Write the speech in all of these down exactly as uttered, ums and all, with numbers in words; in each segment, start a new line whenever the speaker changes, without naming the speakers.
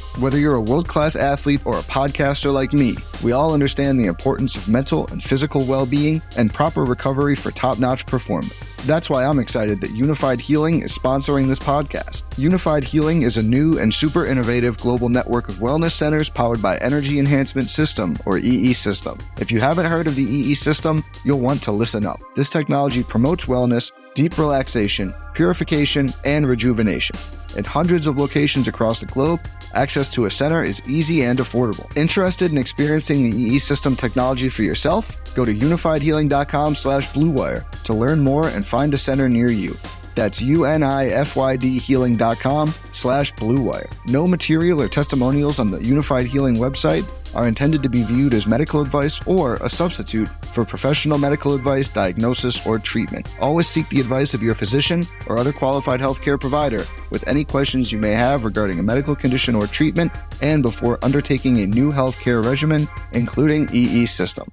Whether you're a world-class athlete or a podcaster like me, we all understand the importance of mental and physical well-being and proper recovery for top-notch performance. That's why I'm excited that Unified Healing is sponsoring this podcast. Unified Healing is a new and super innovative global network of wellness centers powered by Energy Enhancement System, or E E System. If you haven't heard of the E E System, you'll want to listen up. This technology promotes wellness, deep relaxation, purification, and rejuvenation. In hundreds of locations across the globe, access to a center is easy and affordable. Interested in experiencing the E E System technology for yourself? Go to unifiedhealing.com slash bluewire to learn more and find a center near you. That's U-N-I-F-Y-D healing.com slash bluewire. No material or testimonials on the Unified Healing website are intended to be viewed as medical advice or a substitute for professional medical advice, diagnosis, or treatment. Always seek the advice of your physician or other qualified healthcare provider with any questions you may have regarding a medical condition or treatment and before undertaking a new healthcare regimen, including E E System.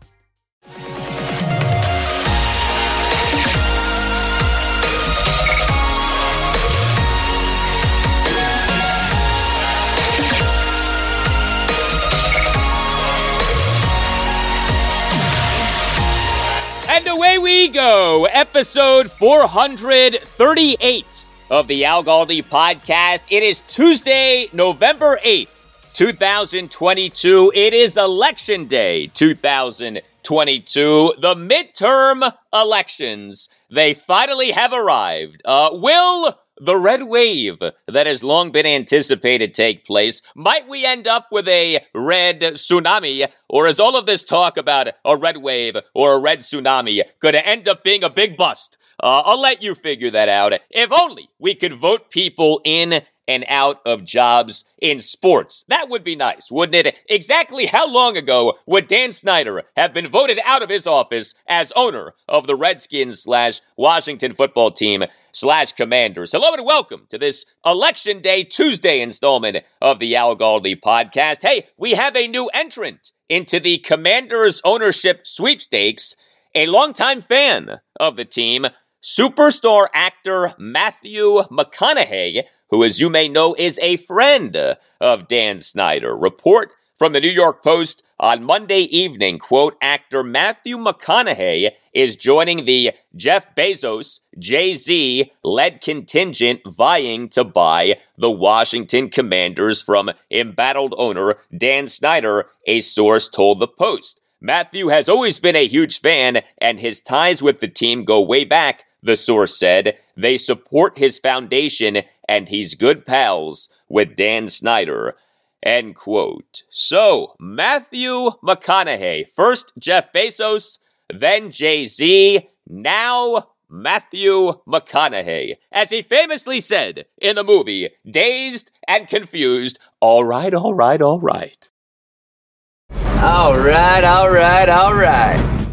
And away we go, episode four hundred thirty-eight of the Al Galdi podcast. It is Tuesday, November eighth, twenty twenty-two. It is Election Day twenty twenty-two. The midterm elections, they finally have arrived. Uh, will the red wave that has long been anticipated take place? Might we end up with a red tsunami? Or is all of this talk about a red wave or a red tsunami going to end up being a big bust? Uh, I'll let you figure that out. If only we could vote people in and out of jobs in sports. That would be nice, wouldn't it? Exactly how long ago would Dan Snyder have been voted out of his office as owner of the Redskins slash Washington football team slash Commanders? Hello and welcome to this Election Day Tuesday installment of the Al Galdi podcast. Hey, we have a new entrant into the Commanders ownership sweepstakes, a longtime fan of the team, superstar actor Matthew McConaughey, who, as you may know, is a friend of Dan Snyder. Report from the New York Post on Monday evening, quote, actor Matthew McConaughey is joining the Jeff Bezos, Jay-Z-led contingent vying to buy the Washington Commanders from embattled owner Dan Snyder, a source told the Post. Matthew has always been a huge fan, and his ties with the team go way back, the source said. They support his foundation, and he's good pals with Dan Snyder. End quote. So, Matthew McConaughey. First Jeff Bezos, then Jay-Z, now Matthew McConaughey. As he famously said in the movie, Dazed and Confused, all right, all right, all right.
All right, all right, all right.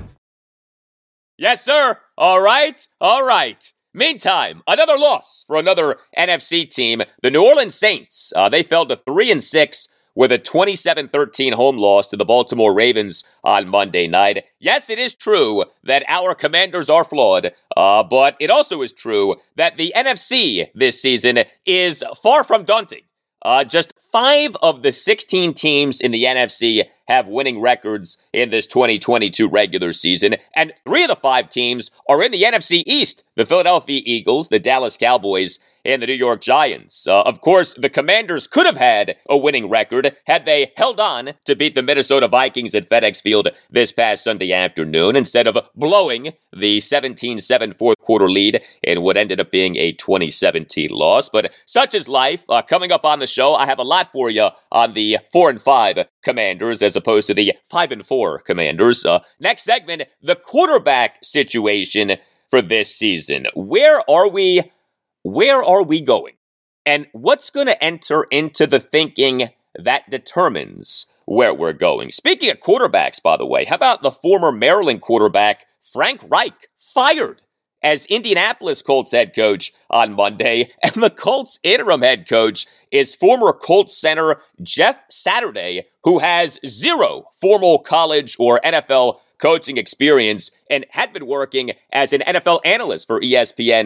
Yes, sir. All right, all right. Meantime, another loss for another N F C team. The New Orleans Saints, uh, they fell to three and six with a twenty-seven thirteen home loss to the Baltimore Ravens on Monday night. Yes, it is true that our Commanders are flawed, uh, but it also is true that the N F C this season is far from daunting. Uh, just five of the sixteen teams in the N F C have winning records in this twenty twenty-two regular season, and three of the five teams are in the N F C East: the Philadelphia Eagles, the Dallas Cowboys, and the New York Giants. Uh, of course, the Commanders could have had a winning record had they held on to beat the Minnesota Vikings at FedEx Field this past Sunday afternoon, instead of blowing the seventeen seven fourth quarter lead in what ended up being a twenty seventeen loss. But such is life. Uh, coming up on the show, I have a lot for you on the four and five Commanders as opposed to the five and four Commanders. Uh, next segment, the quarterback situation for this season. Where are we? Where are we going? And what's going to enter into the thinking that determines where we're going? Speaking of quarterbacks, by the way, how about the former Maryland quarterback Frank Reich fired as Indianapolis Colts head coach on Monday, and the Colts interim head coach is former Colts center Jeff Saturday, who has zero formal college or N F L coaching experience and had been working as an N F L analyst for E S P N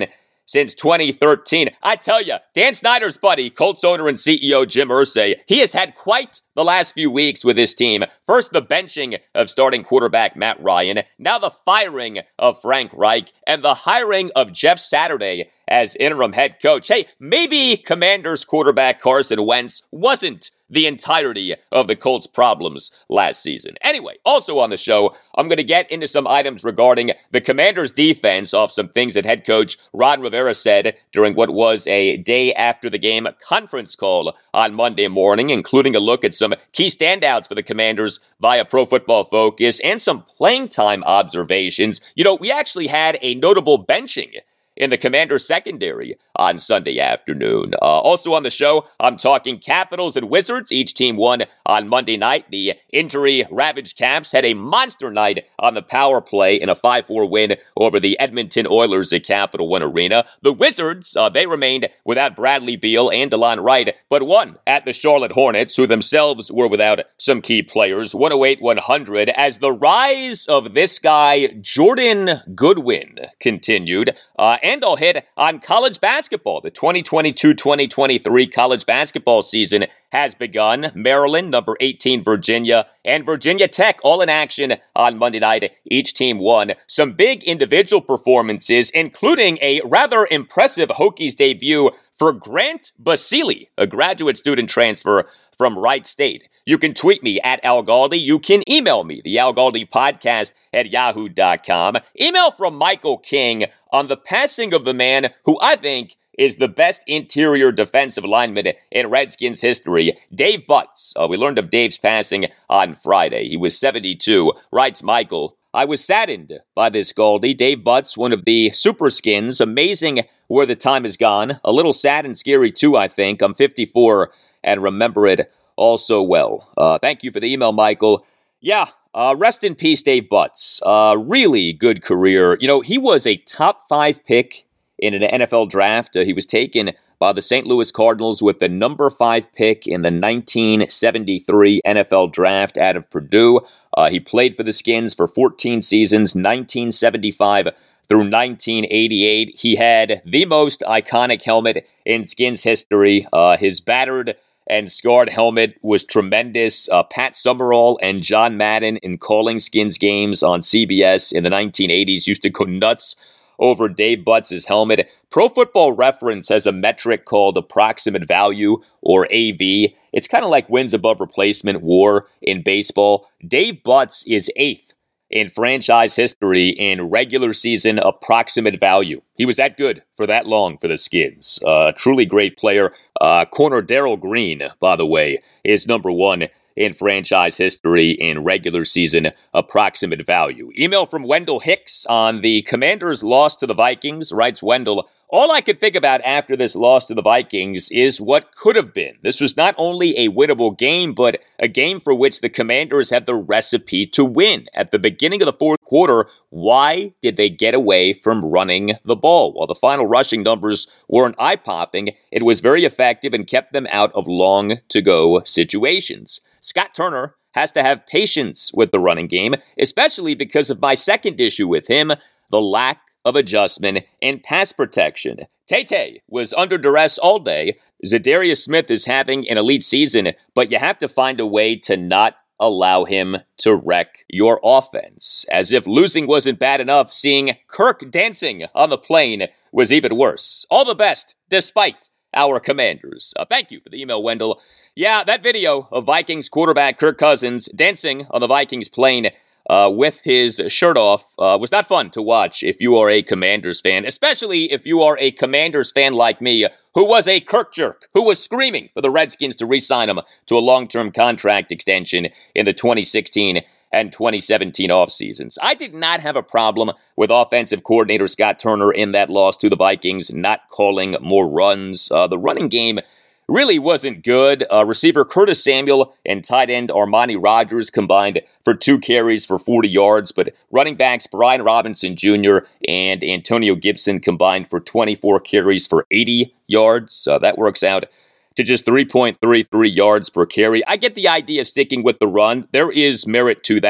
since twenty thirteen. I tell you, Dan Snyder's buddy, Colts owner and C E O Jim Irsay, he has had quite the last few weeks with his team. First, the benching of starting quarterback Matt Ryan, now the firing of Frank Reich, and the hiring of Jeff Saturday as interim head coach. Hey, maybe Commanders quarterback Carson Wentz wasn't the entirety of the Colts' problems last season. Anyway, also on the show, I'm going to get into some items regarding the Commanders' defense off some things that head coach Ron Rivera said during what was a day after the game conference call on Monday morning, including a look at some key standouts for the Commanders via Pro Football Focus and some playing time observations. You know, we actually had a notable benching in the Commanders secondary on Sunday afternoon. Uh, also on the show, I'm talking Capitals and Wizards. Each team won on Monday night. The injury-ravaged Caps had a monster night on the power play in a five four win over the Edmonton Oilers at Capital One Arena. The Wizards, uh, they remained without Bradley Beal and DeLon Wright, but won at the Charlotte Hornets, who themselves were without some key players, one oh eight one hundred, as the rise of this guy, Jordan Goodwin, continued. Uh, and I'll hit on college basketball. The twenty twenty-two twenty twenty-three college basketball season has begun. Maryland, number eighteen, Virginia, and Virginia Tech all in action on Monday night. Each team won. Some big individual performances, including a rather impressive Hokies debut for Grant Basile, a graduate student transfer from Wright State. You can tweet me at Al Galdi. You can email me, the Al Galdi podcast at yahoo dot com. Email from Michael King on the passing of the man who I think is the best interior defensive lineman in Redskins history, Dave Butts. Uh, we learned of Dave's passing on Friday. He was seventy-two. Writes Michael, I was saddened by this, Galdi. Dave Butts, one of the super skins. Amazing where the time has gone. A little sad and scary too, I think. I'm fifty-four and remember it all so well. Uh, thank you for the email, Michael. Yeah, uh, rest in peace, Dave Butts. Uh, really good career. You know, he was a top five pick in an N F L draft. Uh, he was taken by the Saint Louis Cardinals with the number five pick in the nineteen seventy-three N F L draft out of Purdue. Uh, he played for the Skins for fourteen seasons, nineteen seventy-five through nineteen eighty-eight. He had the most iconic helmet in Skins history. Uh, his battered and scarred helmet was tremendous. Uh, Pat Summerall and John Madden, in calling Skins games on C B S in the nineteen eighties, used to go nuts over Dave Butts' helmet. Pro Football Reference has a metric called approximate value, or A V. It's kind of like wins above replacement war in baseball. Dave Butts is eighth in franchise history in regular season approximate value. He was that good for that long for the Skins. Uh, truly great player. Uh, corner Darrell Green, by the way, is number one in franchise history in regular season approximate value. Email from Wendell Hicks on the Commanders' loss to the Vikings. Writes Wendell, all I could think about after this loss to the Vikings is what could have been. This was not only a winnable game, but a game for which the Commanders had the recipe to win. At the beginning of the fourth quarter, why did they get away from running the ball? While the final rushing numbers weren't eye-popping, it was very effective and kept them out of long-to-go situations. Scott Turner has to have patience with the running game, especially because of my second issue with him, the lack of adjustment and pass protection. Tay-Tay was under duress all day. Zadarius Smith is having an elite season, but you have to find a way to not allow him to wreck your offense. As if losing wasn't bad enough, seeing Kirk dancing on the plane was even worse. All the best, despite our Commanders. Uh, thank you for the email, Wendell. Yeah, that video of Vikings quarterback Kirk Cousins dancing on the Vikings plane uh, with his shirt off uh, was not fun to watch if you are a Commanders fan, especially if you are a Commanders fan like me, who was a Kirk jerk, who was screaming for the Redskins to re-sign him to a long-term contract extension in the twenty sixteen and twenty seventeen off seasons. I did not have a problem with offensive coordinator Scott Turner in that loss to the Vikings not calling more runs. Uh, the running game really wasn't good. Uh, receiver Curtis Samuel and tight end Armani Rogers combined for two carries for forty yards, but running backs Brian Robinson Junior and Antonio Gibson combined for twenty-four carries for eighty yards. Uh, that works out to just three point three three yards per carry. I get the idea of sticking with the run. There is merit to that,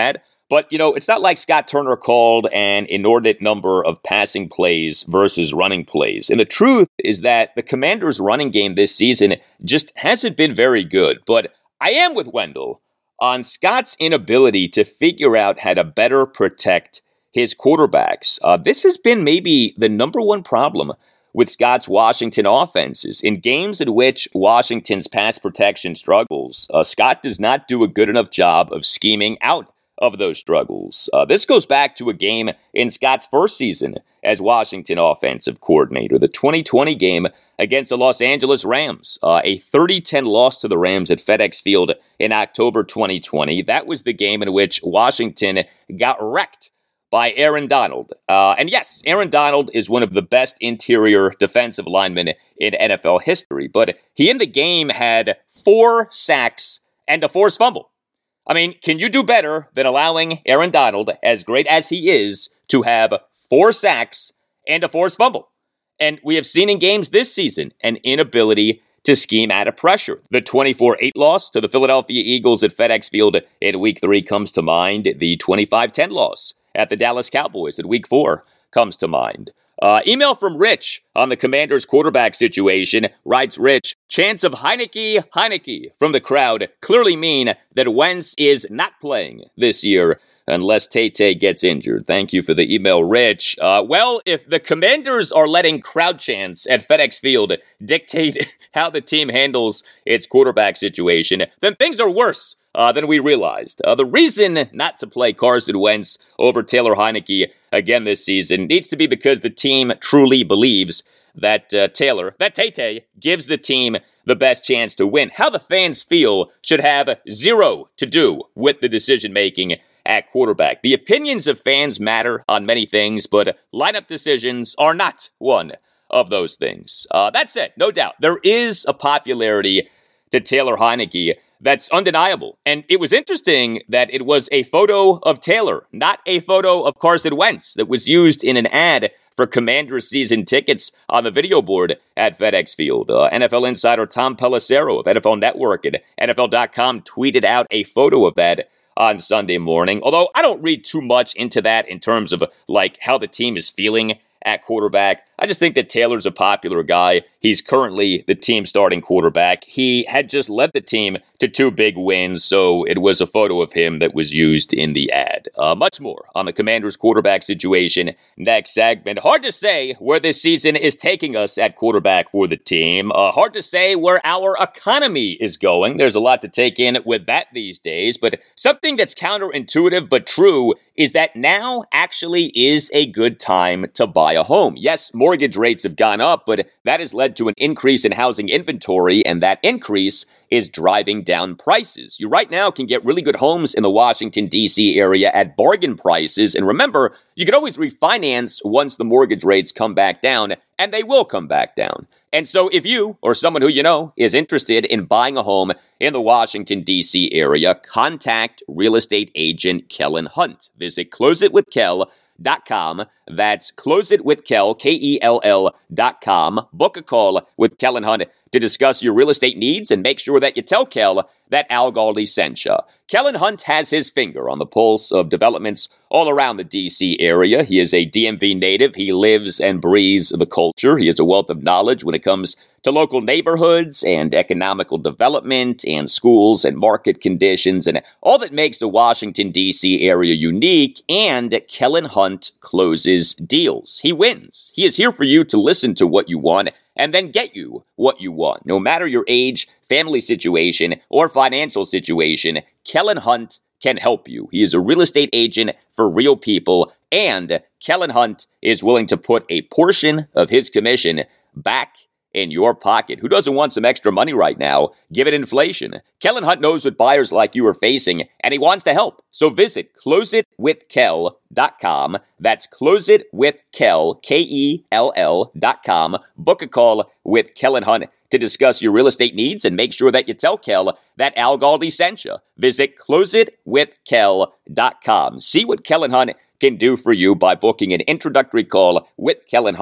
But, you know, it's not like Scott Turner called an inordinate number of passing plays versus running plays. And the truth is that the Commanders' running game this season just hasn't been very good. But I am with Wendell on Scott's inability to figure out how to better protect his quarterbacks. Uh, this has been maybe the number one problem with Scott's Washington offenses. In games in which Washington's pass protection struggles, uh, Scott does not do a good enough job of scheming out of those struggles. Uh, this goes back to a game in Scott's first season as Washington offensive coordinator, the twenty twenty game against the Los Angeles Rams, uh, a thirty ten loss to the Rams at FedEx Field in October twenty twenty. That was the game in which Washington got wrecked by Aaron Donald. Uh, and yes, Aaron Donald is one of the best interior defensive linemen in N F L history, but he in the game had four sacks and a forced fumble. I mean, can you do better than allowing Aaron Donald, as great as he is, to have four sacks and a forced fumble? And we have seen in games this season an inability to scheme out of pressure. The twenty-four eight loss to the Philadelphia Eagles at FedEx Field in Week three comes to mind. The twenty-five ten loss at the Dallas Cowboys at Week four comes to mind. Uh, email from Rich on the Commanders quarterback situation. Writes Rich, chants of Heineke, Heineke from the crowd clearly mean that Wentz is not playing this year unless Tay-Tay gets injured. Thank you for the email, Rich. Uh, well, if the Commanders are letting crowd chants at FedEx Field dictate how the team handles its quarterback situation, then things are worse Uh, than we realized. Uh, the reason not to play Carson Wentz over Taylor Heineke again this season needs to be because the team truly believes that uh, Taylor, that Tay-Tay, gives the team the best chance to win. How the fans feel should have zero to do with the decision-making at quarterback. The opinions of fans matter on many things, but lineup decisions are not one of those things. Uh, that said, no doubt, there is a popularity to Taylor Heineke that's undeniable. And it was interesting that it was a photo of Taylor, not a photo of Carson Wentz, that was used in an ad for Commanders season tickets on the video board at FedEx Field. Uh, N F L insider Tom Pelissero of N F L Network and N F L dot com tweeted out a photo of that on Sunday morning. Although I don't read too much into that in terms of like how the team is feeling at quarterback. I just think that Taylor's a popular guy. He's currently the team starting quarterback. He had just led the team to two big wins, so it was a photo of him that was used in the ad. Uh, much more on the Commanders' quarterback situation next segment. Hard to say where this season is taking us at quarterback for the team. Uh, hard to say where our economy is going. There's a lot to take in with that these days, but something that's counterintuitive but true is that now actually is a good time to buy a home. Yes, mortgage rates have gone up, but that has led to an increase in housing inventory, and that increase is driving down prices. You right now can get really good homes in the Washington, D C area at bargain prices. And remember, you can always refinance once the mortgage rates come back down, and they will come back down. And so if you or someone who you know is interested in buying a home in the Washington, D C area, contact real estate agent Kellen Hunt. Visit close it with kel dot com. That's close it with Kel, K E L L dot com. Book a call with Kellen Hunt to discuss your real estate needs and make sure that you tell Kel that Al Galdi sent you. Kellen Hunt has his finger on the pulse of developments all around the D C area. He is a D M V native. He lives and breathes the culture. He has a wealth of knowledge when it comes to local neighborhoods and economical development and schools and market conditions and all that makes the Washington, D C area unique. And Kellen Hunt closes deals. He wins. He is here for you to listen to what you want and then get you what you want. No matter your age, family situation, or financial situation, Kellen Hunt can help you. He is a real estate agent for real people, and Kellen Hunt is willing to put a portion of his commission back in your pocket. Who doesn't want some extra money right now, given inflation? Kellen Hunt knows what buyers like you are facing, and he wants to help. So visit close it with kel dot com. That's close it with Kel, K E L L dot com. Book a call with Kellen Hunt to discuss your real estate needs and make sure that you tell Kel that Al Galdi sent you. Visit close it with kel dot com. See what Kellen Hunt can do for you by booking an introductory call with Kellen Hunt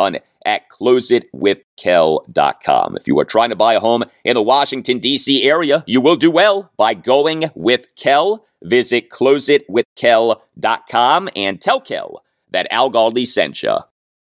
at close it with kel dot com. If you are trying to buy a home in the Washington, D C area, you will do well by going with Kel. Visit close it with kel dot com and tell Kel that Al Galdi sent you.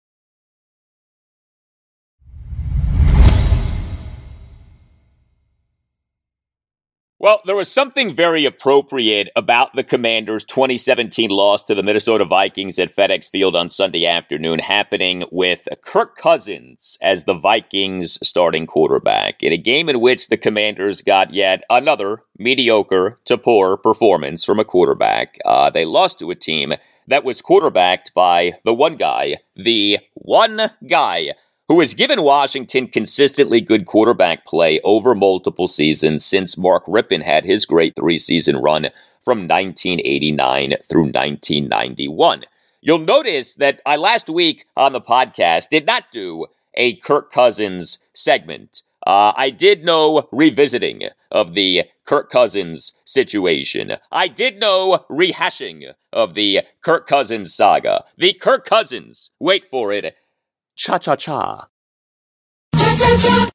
Well, there was something very appropriate about the Commanders' twenty seventeen loss to the Minnesota Vikings at FedEx Field on Sunday afternoon happening with Kirk Cousins as the Vikings' starting quarterback in a game in which the Commanders got yet another mediocre to poor performance from a quarterback. Uh, they lost to a team that was quarterbacked by the one guy, the one guy who has given Washington consistently good quarterback play over multiple seasons since Mark Rypien had his great three-season run from nineteen eighty-nine through nineteen ninety-one. You'll notice that I last week on the podcast did not do a Kirk Cousins segment. Uh, I did no revisiting of the Kirk Cousins situation. I did no rehashing of the Kirk Cousins saga. The Kirk Cousins, wait for it, cha-cha-cha. Cha-cha-cha.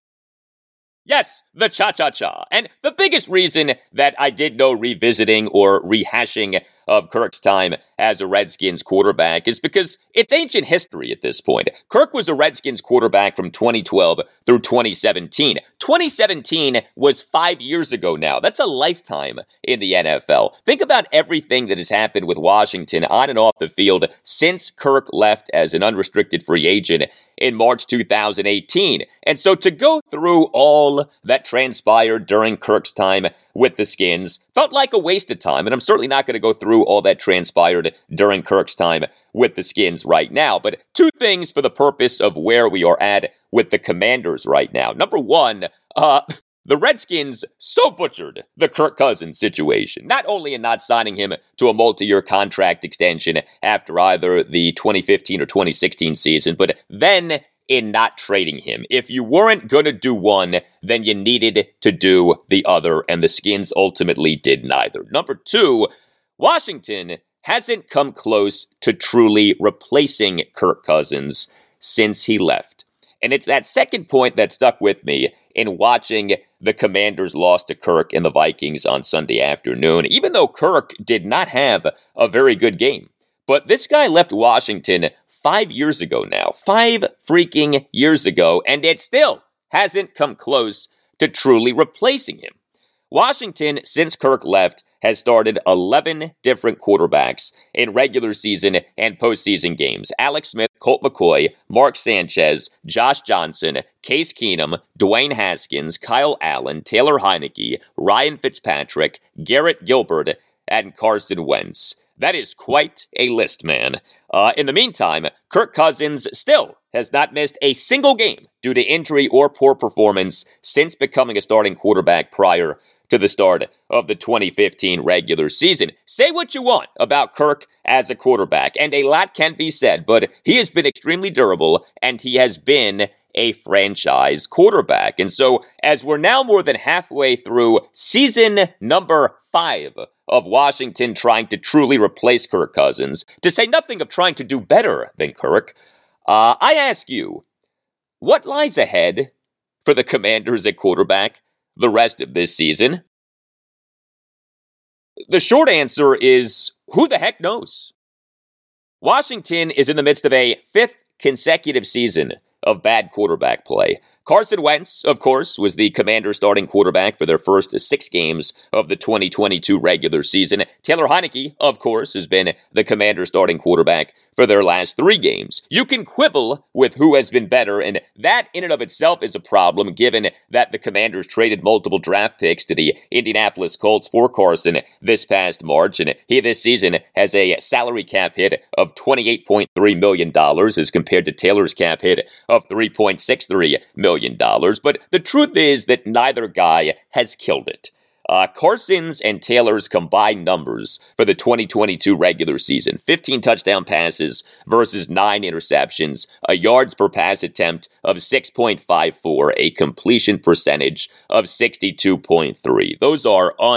Yes, the cha-cha-cha. And the biggest reason that I did no revisiting or rehashing of Kirk's time as a Redskins quarterback is because it's ancient history at this point. Kirk was a Redskins quarterback from twenty twelve through twenty seventeen. twenty seventeen was five years ago now. That's a lifetime in the N F L. Think about everything that has happened with Washington on and off the field since Kirk left as an unrestricted free agent in March two thousand eighteen. And so to go through all that transpired during Kirk's time with the Skins felt like a waste of time, and I'm certainly not going to go through all that transpired during Kirk's time with the Skins right now. But two things for the purpose of where we are at with the Commanders right now. Number one, uh, the Redskins so butchered the Kirk Cousins situation, not only in not signing him to a multi-year contract extension after either the twenty fifteen or twenty sixteen season, but then in not trading him. If you weren't going to do one, then you needed to do the other, and the Skins ultimately did neither. Number two, Washington hasn't come close to truly replacing Kirk Cousins since he left. And it's that second point that stuck with me in watching the Commanders loss to Kirk and the Vikings on Sunday afternoon, even though Kirk did not have a very good game. But this guy left Washington five years ago now, five freaking years ago, and it still hasn't come close to truly replacing him. Washington, since Kirk left, has started eleven different quarterbacks in regular season and postseason games. Alex Smith, Colt McCoy, Mark Sanchez, Josh Johnson, Case Keenum, Dwayne Haskins, Kyle Allen, Taylor Heineke, Ryan Fitzpatrick, Garrett Gilbert, and Carson Wentz. That is quite a list, man. Uh, in the meantime, Kirk Cousins still has not missed a single game due to injury or poor performance since becoming a starting quarterback prior to the start of the twenty fifteen regular season. Say what you want about Kirk as a quarterback, and a lot can be said, but he has been extremely durable, and he has been a franchise quarterback. And so, as we're now more than halfway through season number five of Washington trying to truly replace Kirk Cousins, to say nothing of trying to do better than Kirk, uh, I ask you, what lies ahead for the Commanders at quarterback the rest of this season? The short answer is, who the heck knows? Washington is in the midst of a fifth consecutive season of bad quarterback play. Carson Wentz, of course, was the Commanders' starting quarterback for their first six games of the twenty twenty-two regular season. Taylor Heineke, of course, has been the Commanders' starting quarterback for their last three games. You can quibble with who has been better, and that in and of itself is a problem, given that the Commanders traded multiple draft picks to the Indianapolis Colts for Carson this past March, and he this season has a salary cap hit of twenty-eight point three million dollars as compared to Taylor's cap hit of three point six three million dollars. But the truth is that neither guy has killed it. Uh, Carson's and Taylor's combined numbers for the twenty twenty-two regular season, fifteen touchdown passes versus nine interceptions, a yards per pass attempt of six point five four, a completion percentage of sixty-two point three. Those are un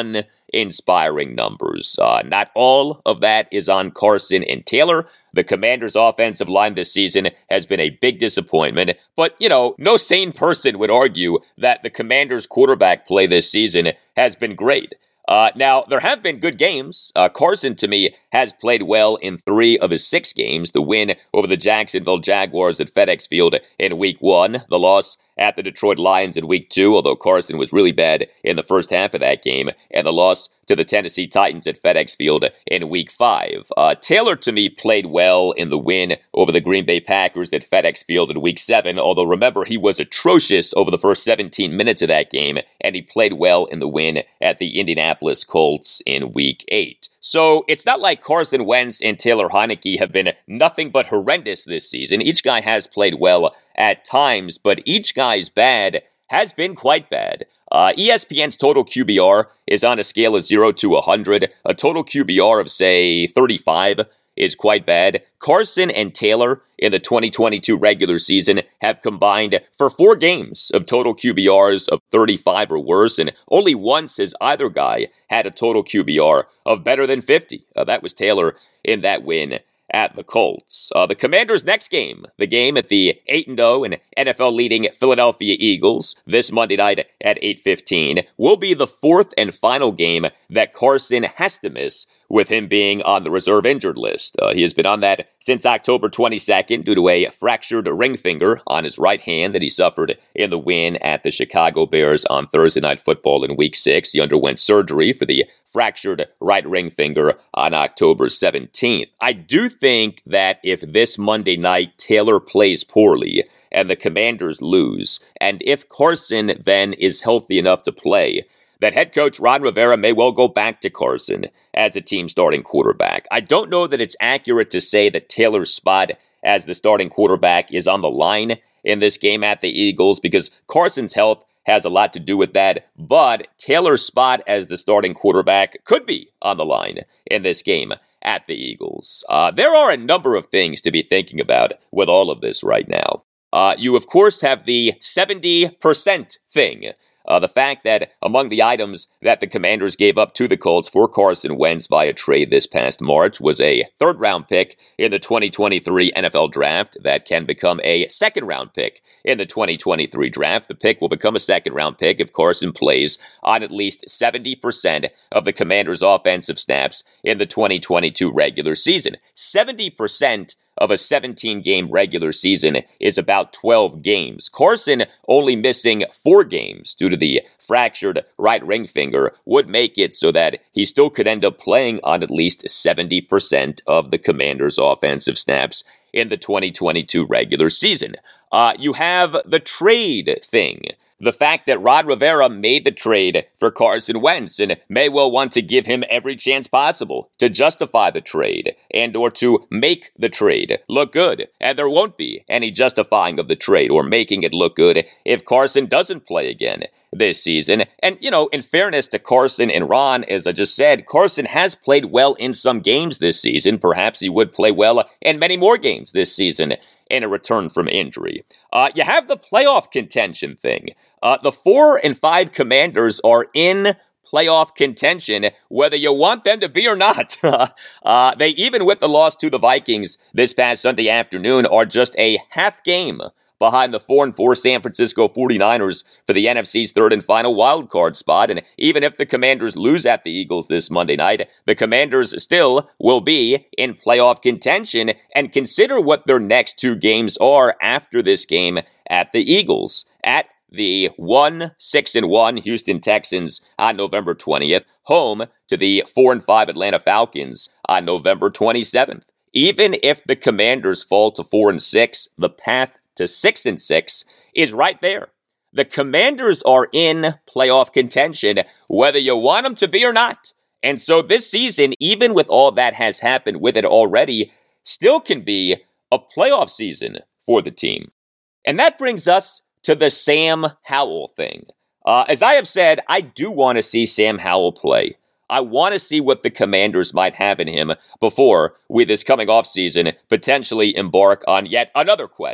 inspiring numbers. Uh, not all of that is on Carson and Taylor. The Commanders' offensive line this season has been a big disappointment, but, you know, no sane person would argue that the Commanders' quarterback play this season has been great. Uh, now, there have been good games. Uh, Carson, to me, has played well in three of his six games. The win over the Jacksonville Jaguars at FedEx Field in week one. The loss at the Detroit Lions in week two, although Carson was really bad in the first half of that game. And the loss to the Tennessee Titans at FedEx Field in week five. Uh, Taylor, to me, played well in the win over the Green Bay Packers at FedEx Field in week seven. Although, remember, he was atrocious over the first seventeen minutes of that game. And he played well in the win at the Indianapolis Colts in week eight. So it's not like Carson Wentz and Taylor Heinicke have been nothing but horrendous this season. Each guy has played well at times, but each guy's bad has been quite bad. Uh, E S P N's total Q B R is on a scale of zero to one hundred. A total Q B R of, say, thirty-five is quite bad. Carson and Taylor in the twenty twenty-two regular season have combined for four games of total Q B Rs of thirty-five or worse, and only once has either guy had a total Q B R of better than fifty. Uh, that was Taylor in that win at the Colts. Uh, the Commanders' next game, the game at the eight and oh and N F L-leading Philadelphia Eagles, this Monday night at eight fifteen, will be the fourth and final game that Carson has to miss, with him being on the reserve injured list. Uh, he has been on that since October twenty-second due to a fractured ring finger on his right hand that he suffered in the win at the Chicago Bears on Thursday Night Football in Week six. He underwent surgery for the fractured right ring finger on October seventeenth. I do think that if this Monday night Taylor plays poorly and the Commanders lose, and if Carson then is healthy enough to play, that head coach Ron Rivera may well go back to Carson as a team starting quarterback. I don't know that it's accurate to say that Taylor's spot as the starting quarterback is on the line in this game at the Eagles, because Carson's health has a lot to do with that, but Taylor's spot as the starting quarterback could be on the line in this game at the Eagles. Uh, there are a number of things to be thinking about with all of this right now. Uh, you, of course, have the seventy percent thing. Uh, the fact that among the items that the Commanders gave up to the Colts for Carson Wentz via trade this past March was a third-round pick in the twenty twenty-three N F L Draft that can become a second-round pick in the twenty twenty-three Draft. The pick will become a second-round pick if Carson plays on at least seventy percent of the Commanders' offensive snaps in the twenty twenty-two regular season. seventy percent of a seventeen-game regular season is about twelve games. Carson only missing four games due to the fractured right ring finger would make it so that he still could end up playing on at least seventy percent of the Commanders' offensive snaps in the twenty twenty-two regular season. Uh, you have the trade thing. The fact that Ron Rivera made the trade for Carson Wentz and may well want to give him every chance possible to justify the trade and or to make the trade look good. And there won't be any justifying of the trade or making it look good if Carson doesn't play again this season. And, you know, in fairness to Carson and Ron, as I just said, Carson has played well in some games this season. Perhaps he would play well in many more games this season in a return from injury. Uh, you have the playoff contention thing. Uh, the four and five Commanders are in playoff contention, whether you want them to be or not. uh, they, even with the loss to the Vikings this past Sunday afternoon, are just a half game behind the four and four San Francisco forty-niners for the N F C's third and final wildcard spot. And even if the Commanders lose at the Eagles this Monday night, the Commanders still will be in playoff contention. And consider what their next two games are after this game at the Eagles. At the one six and one Houston Texans on November twentieth, home to the four and five Atlanta Falcons on November twenty-seventh. Even if the Commanders fall to four and six, the path to six and six is right there. The Commanders are in playoff contention, whether you want them to be or not. And so this season, even with all that has happened with it already, still can be a playoff season for the team. And that brings us to the Sam Howell thing. Uh, as I have said, I do want to see Sam Howell play. I want to see what the Commanders might have in him before we, this coming offseason, potentially embark on yet another quest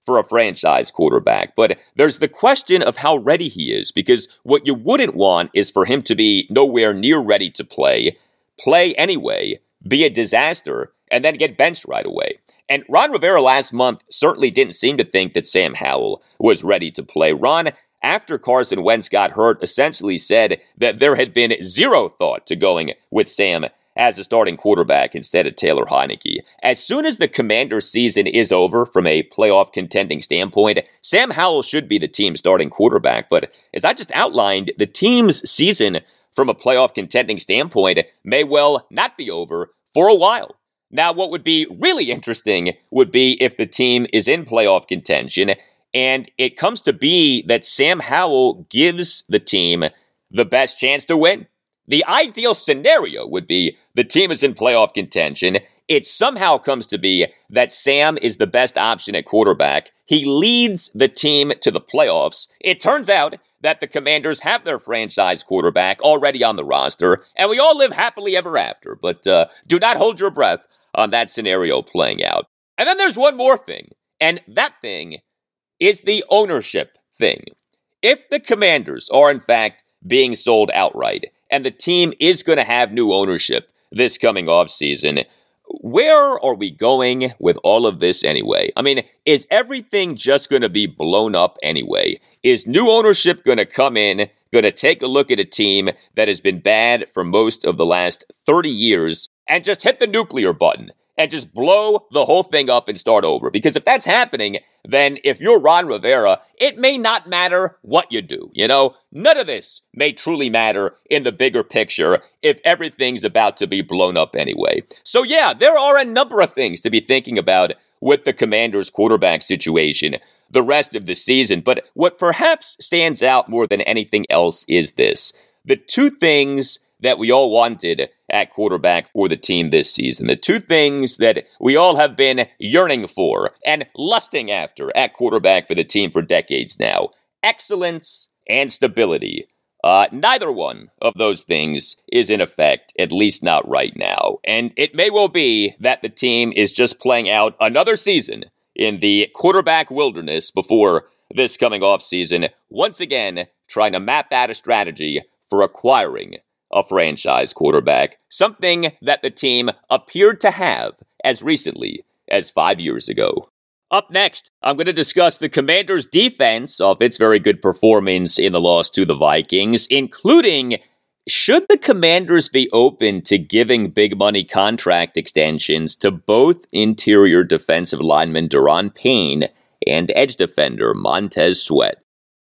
for a franchise quarterback. But there's the question of how ready he is, because what you wouldn't want is for him to be nowhere near ready to play, play anyway, be a disaster, and then get benched right away. And Ron Rivera last month certainly didn't seem to think that Sam Howell was ready to play. Ron, after Carson Wentz got hurt, essentially said that there had been zero thought to going with Sam as a starting quarterback instead of Taylor Heinicke. As soon as the Commanders' season is over from a playoff contending standpoint, Sam Howell should be the team's starting quarterback. But as I just outlined, the team's season from a playoff contending standpoint may well not be over for a while. Now, what would be really interesting would be if the team is in playoff contention and it comes to be that Sam Howell gives the team the best chance to win. The ideal scenario would be the team is in playoff contention. It somehow comes to be that Sam is the best option at quarterback. He leads the team to the playoffs. It turns out that the Commanders have their franchise quarterback already on the roster, and we all live happily ever after. But uh, do not hold your breath on that scenario playing out. And then there's one more thing, and that thing is the ownership thing. If the Commanders are in fact being sold outright, and the team is going to have new ownership this coming offseason, where are we going with all of this anyway? I mean, is everything just going to be blown up anyway? Is new ownership going to come in, going to take a look at a team that has been bad for most of the last thirty years and just hit the nuclear button and just blow the whole thing up and start over? Because if that's happening, then if you're Ron Rivera, it may not matter what you do. You know, none of this may truly matter in the bigger picture if everything's about to be blown up anyway. So yeah, there are a number of things to be thinking about with the Commanders' quarterback situation the rest of the season. But what perhaps stands out more than anything else is this. The two things that we all wanted at quarterback for the team this season. The two things that we all have been yearning for and lusting after at quarterback for the team for decades now. Excellence and stability. Uh, neither one of those things is in effect, at least not right now. And it may well be that the team is just playing out another season in the quarterback wilderness before this coming off season, once again trying to map out a strategy for acquiring a franchise quarterback, something that the team appeared to have as recently as five years ago. Up next, I'm going to discuss the Commanders' defense off its very good performance in the loss to the Vikings, including should the Commanders be open to giving big money contract extensions to both interior defensive lineman Daron Payne and edge defender Montez Sweat.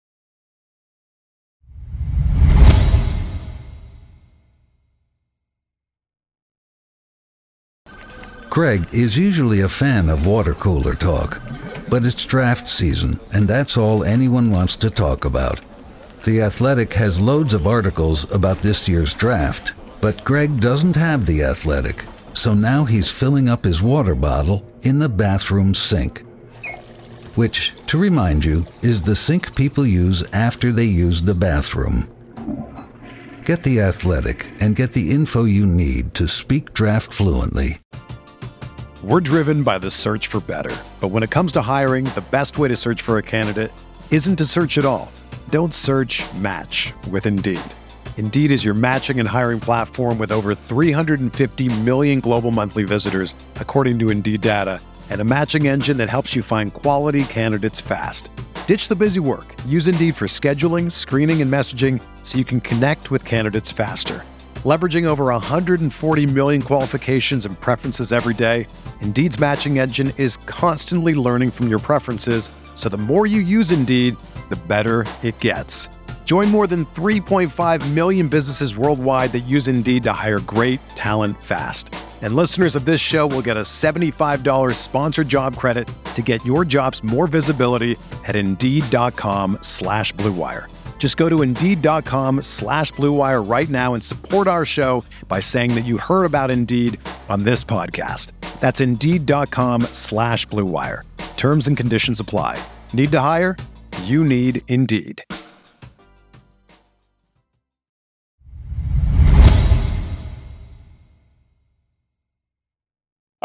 Greg is usually a fan of water cooler talk, but it's draft season, and that's all anyone wants to talk about. The Athletic has loads of articles about this year's draft, but Greg doesn't have The Athletic, so now he's filling up his water bottle in the bathroom sink. Which, to remind you, is the sink people use after they use the bathroom. Get The Athletic and get the info you need to speak draft fluently.
We're driven by the search for better. But when it comes to hiring, the best way to search for a candidate isn't to search at all. Don't search, match with Indeed. Indeed is your matching and hiring platform with over three hundred fifty million global monthly visitors, according to Indeed data, and a matching engine that helps you find quality candidates fast. Ditch the busy work. Use Indeed for scheduling, screening, and messaging so you can connect with candidates faster. Leveraging over one hundred forty million qualifications and preferences every day, Indeed's matching engine is constantly learning from your preferences, so the more you use Indeed, the better it gets. Join more than three point five million businesses worldwide that use Indeed to hire great talent fast. And listeners of this show will get a seventy-five dollars sponsored job credit to get your jobs more visibility at Indeed.com slash Blue Wire. Just go to Indeed.com slash Blue Wire right now and support our show by saying that you heard about Indeed on this podcast. That's Indeed.com slash Blue Wire. Terms and conditions apply. Need to hire? You need Indeed.
All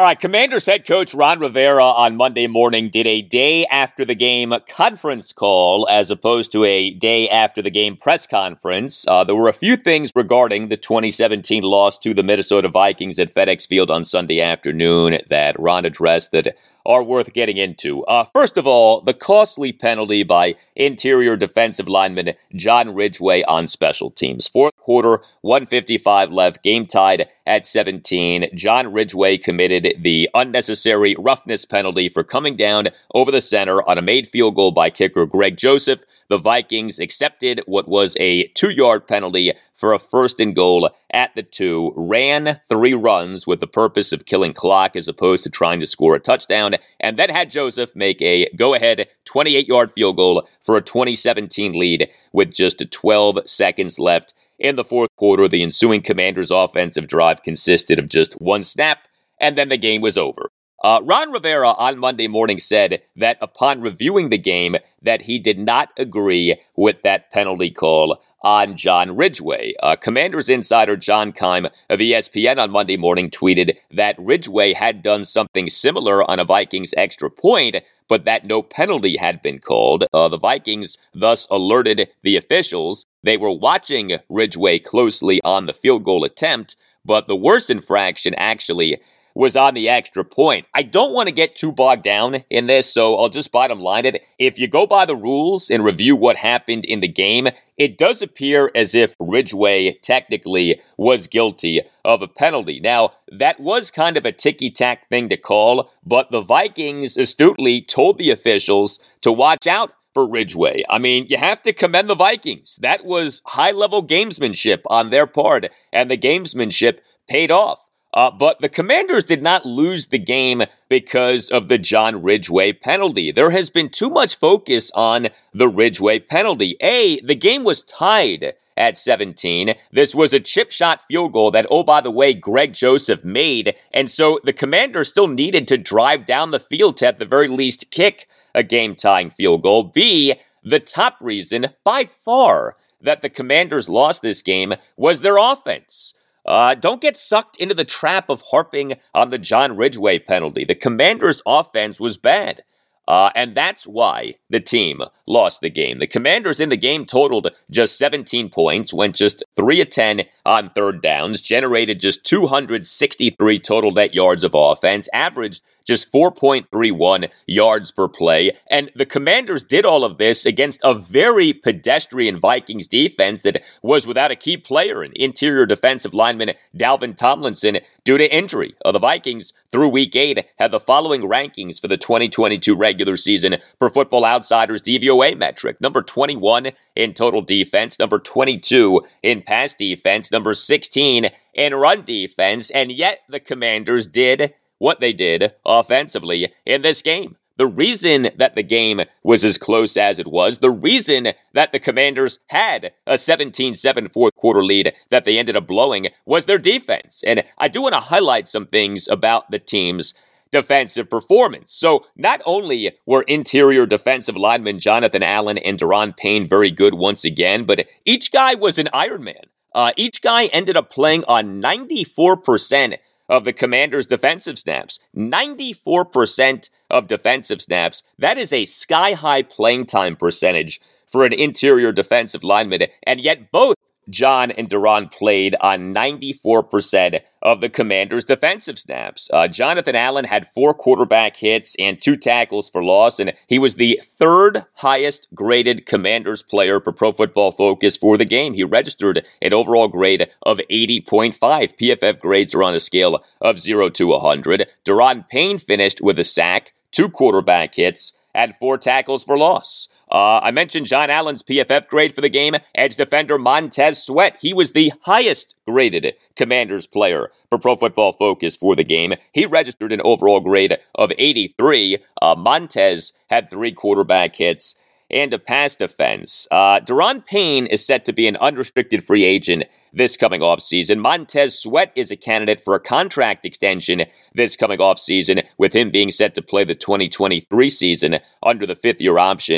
All right, Commanders head coach Ron Rivera on Monday morning did a day after the game conference call as opposed to a day after the game press conference. Uh, there were a few things regarding the twenty seventeen loss to the Minnesota Vikings at FedEx Field on Sunday afternoon that Ron addressed that are worth getting into. Uh, first of all, the costly penalty by interior defensive lineman John Ridgeway on special teams. Fourth quarter, one fifty-five left, game tied at seventeen. John Ridgeway committed the unnecessary roughness penalty for coming down over the center on a made field goal by kicker Greg Joseph. The Vikings accepted what was a two-yard penalty for a first and goal at the two, ran three runs with the purpose of killing clock as opposed to trying to score a touchdown, and then had Joseph make a go-ahead twenty-eight-yard field goal for a twenty seventeen lead with just twelve seconds left. In the fourth quarter, the ensuing Commanders' offensive drive consisted of just one snap, and then the game was over. Uh, Ron Rivera on Monday morning said that upon reviewing the game that he did not agree with that penalty call on John Ridgeway. Uh, Commanders insider John Keim of E S P N on Monday morning tweeted that Ridgeway had done something similar on a Vikings extra point, but that no penalty had been called. Uh, the Vikings thus alerted the officials. They were watching Ridgeway closely on the field goal attempt, but the worst infraction actually was on the extra point. I don't want to get too bogged down in this, so I'll just bottom line it. If you go by the rules and review what happened in the game, it does appear as if Ridgeway technically was guilty of a penalty. Now, that was kind of a ticky-tack thing to call, but the Vikings astutely told the officials to watch out for Ridgeway. I mean, you have to commend the Vikings. That was high-level gamesmanship on their part, and the gamesmanship paid off. Uh, but the Commanders did not lose the game because of the John Ridgeway penalty. There has been too much focus on the Ridgeway penalty. A, the game was tied at seventeen. This was a chip shot field goal that, oh, by the way, Greg Joseph made. And so the Commanders still needed to drive down the field to at the very least kick a game-tying field goal. B, the top reason by far that the Commanders lost this game was their offense. Uh, don't get sucked into the trap of harping on the John Ridgeway penalty. The Commanders' offense was bad, uh, and that's why the team lost the game. The Commanders in the game totaled just seventeen points, went just three of ten on third downs, generated just two hundred sixty-three total net yards of offense, averaged just four point three one yards per play. And the Commanders did all of this against a very pedestrian Vikings defense that was without a key player, an interior defensive lineman, Dalvin Tomlinson, due to injury. Uh, the Vikings, through week eight, had the following rankings for the twenty twenty-two regular season per Football Outsiders D V O A metric. Number twenty-one in total defense, number twenty-two in pass defense, number sixteen in run defense, and yet the Commanders did what they did offensively in this game. The reason that the game was as close as it was, the reason that the Commanders had a seventeen seven fourth quarter lead that they ended up blowing was their defense. And I do want to highlight some things about the team's defensive performance. So not only were interior defensive linemen Jonathan Allen and Daron Payne very good once again, but each guy was an Iron Man. Uh, each guy ended up playing on ninety-four percent of the Commanders' defensive snaps. ninety-four percent of defensive snaps. That is a sky-high playing time percentage for an interior defensive lineman, and yet both John and Daron played on ninety-four percent of the Commanders' defensive snaps. Uh, Jonathan Allen had four quarterback hits and two tackles for loss, and he was the third highest graded Commanders player per Pro Football Focus for the game. He registered an overall grade of eighty point five. P F F grades are on a scale of zero to one hundred. Daron Payne finished with a sack, two quarterback hits, and four tackles for loss. Uh, I mentioned John Allen's P F F grade for the game. Edge defender Montez Sweat. He was the highest graded Commanders player for Pro Football Focus for the game. He registered an overall grade of eighty-three. Uh, Montez had three quarterback hits and a pass defense. Uh, Daron Payne is set to be an unrestricted free agent this coming offseason. Montez Sweat is a candidate for a contract extension this coming offseason, with him being set to play the twenty twenty-three season under the fifth-year option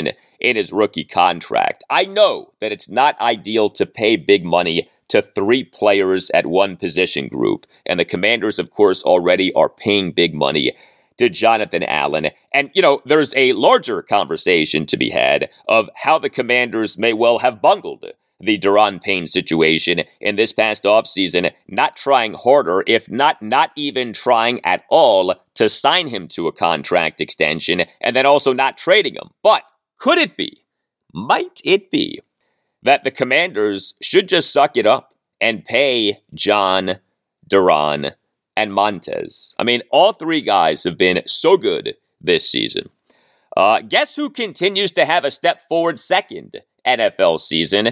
in his rookie contract. I know that it's not ideal to pay big money to three players at one position group, and the Commanders, of course, already are paying big money to Jonathan Allen. And, you know, there's a larger conversation to be had of how the Commanders may well have bungled the Daron Payne situation in this past offseason, not trying harder, if not not even trying at all, to sign him to a contract extension, and then also not trading him. But could it be, might it be, that the Commanders should just suck it up and pay John, Daron, and Montez? I mean, all three guys have been so good this season. Uh, guess who continues to have a step forward second N F L season?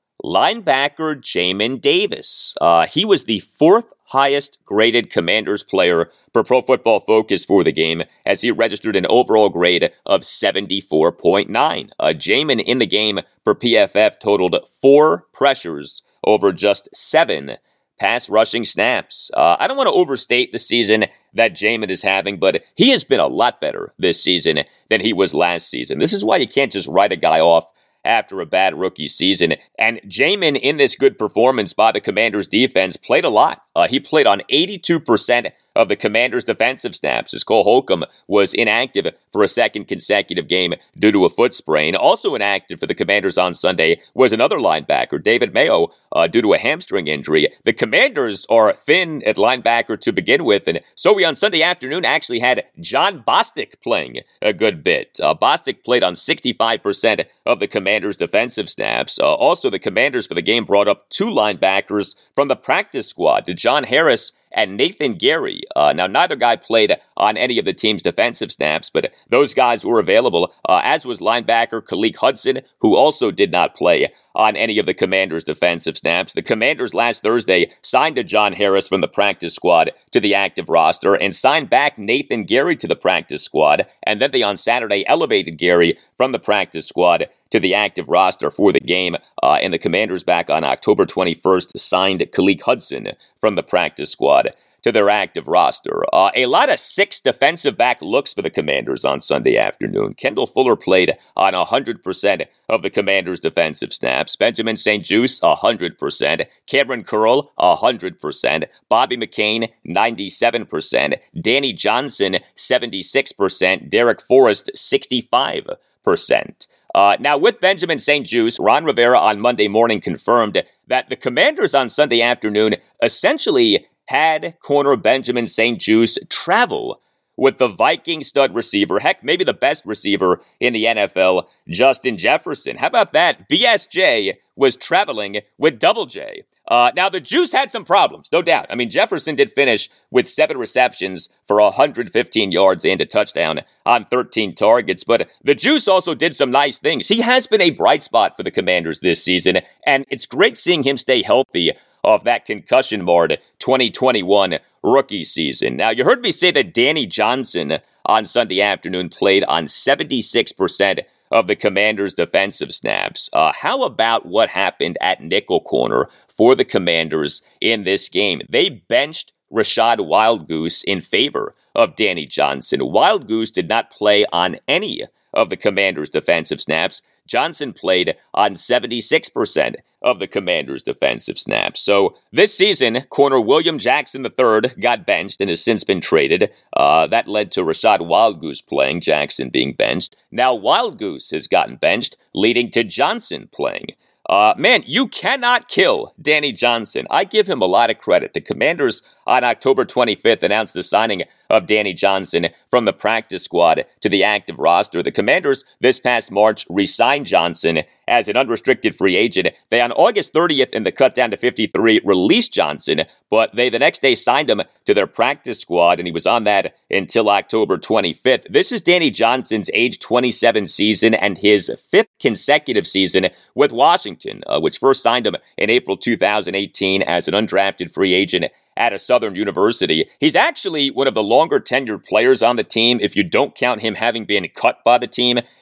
Linebacker Jamin Davis. Uh, he was the fourth highest graded Commanders player per Pro Football Focus for the game, as he registered an overall grade of seventy-four point nine. Uh, Jamin in the game per P F F totaled four pressures over just seven pass rushing snaps. Uh, I don't want to overstate the season that Jamin is having, but he has been a lot better this season than he was last season. This is why you can't just write a guy off after a bad rookie season. And Jamin, in this good performance by the Commanders defense, played a lot. Uh, he played on eighty-two percent of the Commanders' defensive snaps, as Cole Holcomb was inactive for a second consecutive game due to a foot sprain. Also inactive for the Commanders on Sunday was another linebacker, David Mayo, uh, due to a hamstring injury. The Commanders are thin at linebacker to begin with, and so we on Sunday afternoon actually had John Bostic playing a good bit. Uh, Bostic played on sixty-five percent of the Commanders' defensive snaps. Uh, also, the Commanders for the game brought up two linebackers from the practice squad, John Harris and Nathan Gary. Uh, now, neither guy played on any of the team's defensive snaps, but those guys were available, uh, as was linebacker Khaleke Hudson, who also did not play on any of the Commanders' defensive snaps. The Commanders last Thursday signed a John Harris from the practice squad to the active roster and signed back Nathan Gary to the practice squad, and then they on Saturday elevated Gary from the practice squad to the active roster for the game, uh, and the Commanders back on October twenty-first signed Khaleke Hudson from the practice squad to their active roster. Uh, a lot of six defensive back looks for the Commanders on Sunday afternoon. Kendall Fuller played on one hundred percent of the Commanders' defensive snaps. Benjamin Saint-Juste, one hundred percent. Cameron Curl, one hundred percent. Bobby McCain, ninety-seven percent. Danny Johnson, seventy-six percent. Derek Forrest, sixty-five percent. Uh, now, with Benjamin Saint-Juste, Ron Rivera on Monday morning confirmed that the Commanders on Sunday afternoon essentially had corner Benjamin Saint-Juste travel with the Viking stud receiver, heck, maybe the best receiver in the N F L, Justin Jefferson. How about that? B S J was traveling with Double J. Uh, now, the Juice had some problems, no doubt. I mean, Jefferson did finish with seven receptions for one hundred fifteen yards and a touchdown on thirteen targets, but the Juice also did some nice things. He has been a bright spot for the Commanders this season, and it's great seeing him stay healthy off that concussion-marred twenty twenty-one rookie season. Now, you heard me say that Danny Johnson on Sunday afternoon played on seventy-six percent of the Commanders' defensive snaps. Uh, how about what happened at nickel corner for the Commanders in this game? They benched Rashad Wildgoose in favor of Danny Johnson. Wildgoose did not play on any of the Commanders' defensive snaps. Johnson played on seventy-six percent of the Commanders' defensive snaps. So this season, corner William Jackson the third got benched and has since been traded. Uh, that led to Rashad Wildgoose playing, Jackson being benched. Now Wildgoose has gotten benched, leading to Johnson playing. Uh, man, you cannot kill Danny Johnson. I give him a lot of credit. The Commanders on October twenty-fifth announced the signing of Danny Johnson from the practice squad to the active roster. The Commanders this past March re-signed Johnson as an unrestricted free agent. They on August thirtieth in the cut down to fifty-three released Johnson, but they the next day signed him to their practice squad, and he was on that until October twenty-fifth. This is Danny Johnson's age twenty-seven season and his fifth consecutive season with Washington, uh, which first signed him in April two thousand eighteen as an undrafted free agent at a Southern university. He's actually one of the longer tenured players on the team if you don't count him having been cut by the team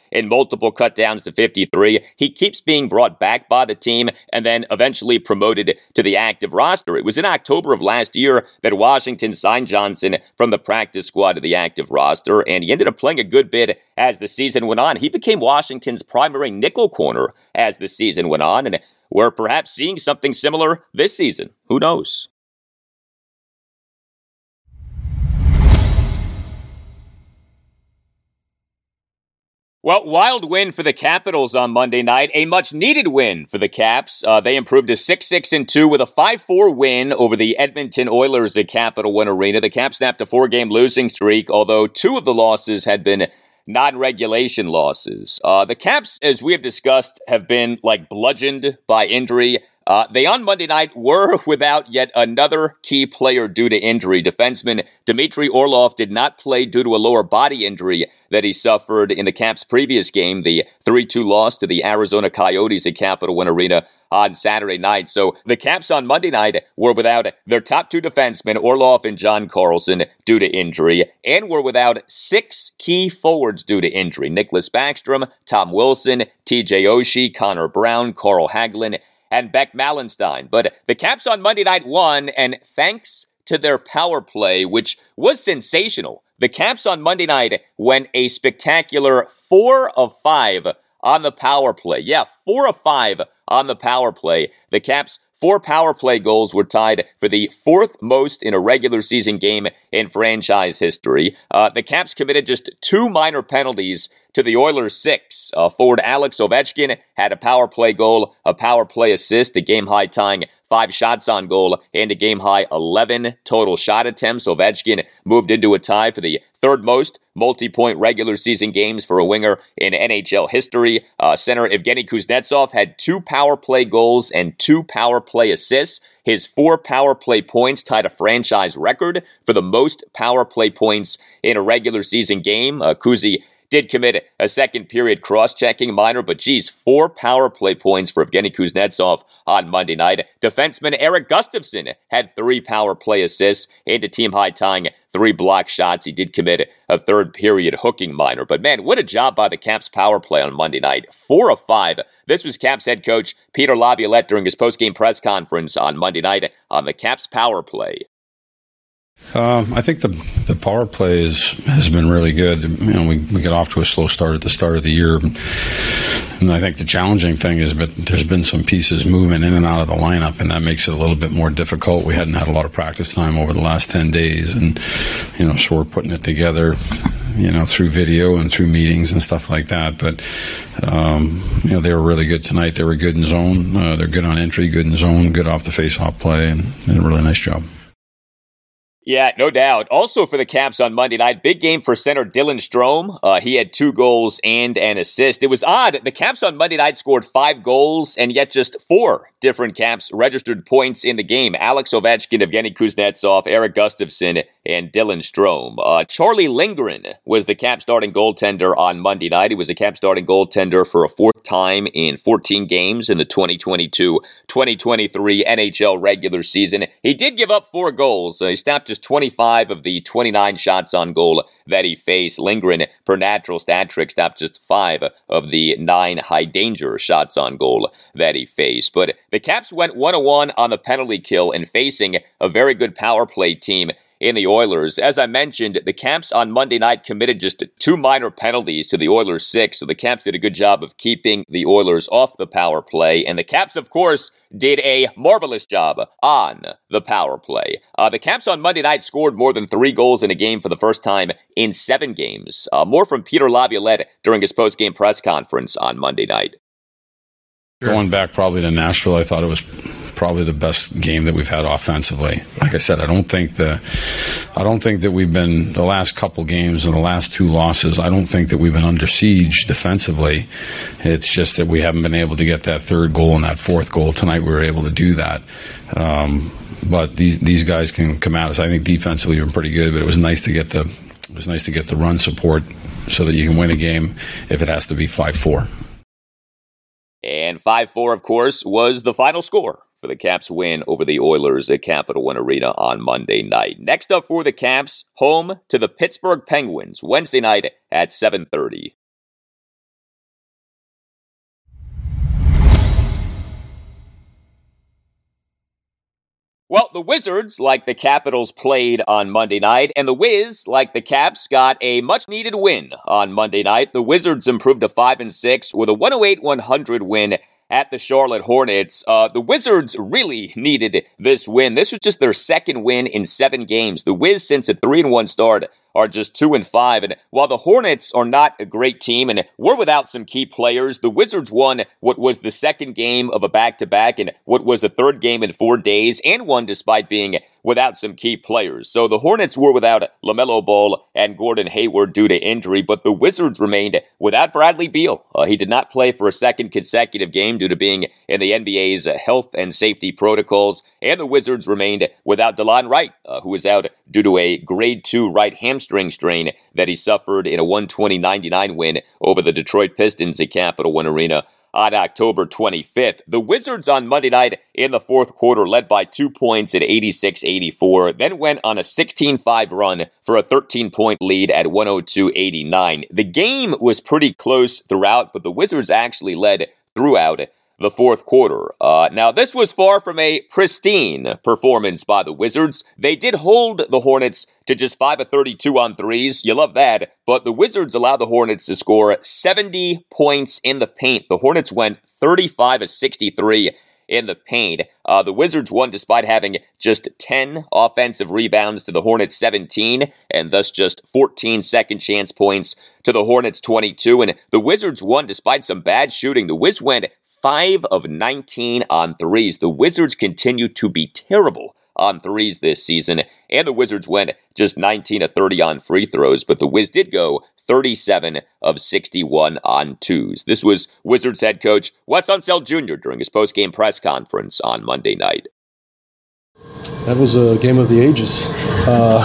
in multiple cutdowns to fifty-three. He keeps being brought back by the team and then eventually promoted to the active roster. It was in October of last year that Washington signed Johnson from the practice squad to the active roster, and he ended up playing a good bit as the season went on. He became Washington's primary nickel corner as the season went on, and we're perhaps seeing something similar this season. Who knows? Well, wild win for the Capitals on Monday night. A much-needed win for the Caps. Uh, they improved to six six and two with a five four win over the Edmonton Oilers at Capital One Arena. The Caps snapped a four-game losing streak, although two of the losses had been non-regulation losses. Uh, the Caps, as we have discussed, have been like bludgeoned by injury. Uh, they on Monday night were without yet another key player due to injury. Defenseman Dmitry Orlov did not play due to a lower body injury that he suffered in the Caps' previous game, the three two loss to the Arizona Coyotes at Capital One Arena on Saturday night. So the Caps on Monday night were without their top two defensemen, Orlov and John Carlson, due to injury, and were without six key forwards due to injury. Nicholas Backstrom, Tom Wilson, T J Oshie, Connor Brown, Carl Hagelin, and Beck Malenstein. But the Caps on Monday night won, and thanks to their power play, which was sensational. The Caps on Monday night went a spectacular four of five on the power play. Yeah, four of five on the power play. The Caps' four power play goals were tied for the fourth most in a regular season game in franchise history. Uh, the Caps committed just two minor penalties to the Oilers' six. Uh, forward Alex Ovechkin had a power play goal, a power play assist, a game-high tying five shots on goal, and a game-high eleven total shot attempts. Ovechkin moved into a tie for the third most multi-point regular season games for a winger in N H L history. Uh, center Evgeny Kuznetsov had two power play goals and two power play assists. His four power play points tied a franchise record for the most power play points in a regular season game. Uh, Kuzi did commit a second period cross-checking minor, but geez, four power play points for Evgeny Kuznetsov on Monday night. Defenseman Eric Gustafsson had three power play assists and a team-high tying three block shots. He did commit a third period hooking minor, but man, what a job by the Caps power play on Monday night. Four of five. This was Caps head coach Peter Laviolette during his post-game press conference on Monday night on the Caps power play.
Um, I think the the power play is, has been really good. You know, we, we got off to a slow start at the start of the year, and I think the challenging thing is, but there's been some pieces moving in and out of the lineup, and that makes it a little bit more difficult. We hadn't had a lot of practice time over the last ten days, and you know, so we're putting it together, you know, through video and through meetings and stuff like that. But um, you know, they were really good tonight. They were good in zone. Uh, they're good on entry, good in zone, good off the face-off play, and did a really nice job.
Yeah, no doubt. Also for the Caps on Monday night, big game for center Dylan Strome. Uh, he had two goals and an assist. It was odd. The Caps on Monday night scored five goals, and yet just four different Caps registered points in the game. Alex Ovechkin, Evgeny Kuznetsov, Eric Gustafsson, and Dylan Strome. Uh, Charlie Lindgren was the Caps starting goaltender on Monday night. He was a Caps starting goaltender for a fourth time in fourteen games in the twenty twenty-two twenty twenty-three N H L regular season. He did give up four goals. Uh, he snapped just twenty-five of the twenty-nine shots on goal that he faced. Lindgren, per natural stat trick, stopped just five of the nine high-danger shots on goal that he faced. But the Caps went one oh one on the penalty kill and facing a very good power play team in the Oilers. As I mentioned, the Caps on Monday night committed just two minor penalties to the Oilers' six, so the Caps did a good job of keeping the Oilers off the power play, and the Caps, of course, did a marvelous job on the power play. Uh, the Caps on Monday night scored more than three goals in a game for the first time in seven games. Uh, more from Peter Laviolette during his post-game press conference on Monday night.
Going back probably to Nashville, I thought it was probably the best game that we've had offensively. Like I said, I don't think the, I don't think that we've been the last couple games and the last two losses. I don't think that we've been under siege defensively. It's just that we haven't been able to get that third goal and that fourth goal tonight. We were able to do that. Um, but these these guys can come at us. I think defensively we've been pretty good, but it was nice to get the it was nice to get the run support so that you can win a game if it has to be five four.
And five four, of course, was the final score for the Caps win over the Oilers at Capital One Arena on Monday night. Next up for the Caps, home to the Pittsburgh Penguins, Wednesday night at seven thirty. Well, the Wizards, like the Capitals, played on Monday night, and the Wiz, like the Caps, got a much-needed win on Monday night. The Wizards improved to five and six with a one oh eight one hundred win at the Charlotte Hornets. Uh, the Wizards really needed this win. This was just their second win in seven games. The Wiz, since a three and one start, are just two and five. And while the Hornets are not a great team and were without some key players, the Wizards won what was the second game of a back-to-back and what was a third game in four days, and won despite being without some key players. So the Hornets were without LaMelo Ball and Gordon Hayward due to injury, but the Wizards remained without Bradley Beal. Uh, he did not play for a second consecutive game due to being in the N B A's uh, health and safety protocols, and the Wizards remained without DeLon Wright, uh, who was out due to a grade two right hamstring strain that he suffered in a one twenty ninety-nine win over the Detroit Pistons at Capital One Arena on October twenty-fifth. The Wizards on Monday night in the fourth quarter led by two points at eighty-six eighty-four, then went on a sixteen five run for a thirteen-point lead at one oh two eighty-nine. The game was pretty close throughout, but the Wizards actually led throughout the fourth quarter. Uh, now, this was far from a pristine performance by the Wizards. They did hold the Hornets to just five of thirty-two on threes. You love that. But the Wizards allowed the Hornets to score seventy points in the paint. The Hornets went thirty-five of sixty-three in the paint. Uh, the Wizards won despite having just ten offensive rebounds to the Hornets' seventeen, and thus just fourteen second chance points to the Hornets' twenty-two. And the Wizards won despite some bad shooting. The Wiz went five of nineteen on threes. The Wizards continue to be terrible on threes this season, and the Wizards went just nineteen of thirty on free throws, but the Wiz did go thirty-seven of sixty-one on twos. This was Wizards head coach Wes Unseld Junior during his post-game press conference on Monday night.
That was a game of the ages. Uh,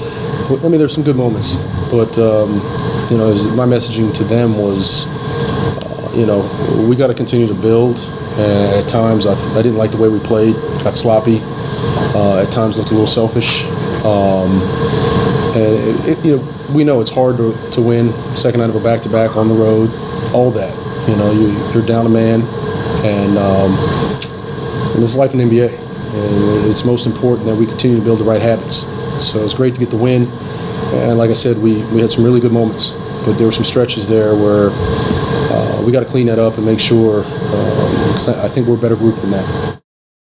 I mean, there's some good moments, but um, you know, my messaging to them was, you know, we got to continue to build. And at times, I, I didn't like the way we played. Got sloppy. Uh, at times, looked a little selfish. Um, and it, it, you know, we know it's hard to, to win second night of a back-to-back on the road. All that, you know, you, you're down a man, and, um, and this is life in the N B A. And it's most important that we continue to build the right habits. So it's great to get the win. And like I said, we, we had some really good moments, but there were some stretches there where Uh, we got to clean that up and make sure, um, I think we're a better group than that.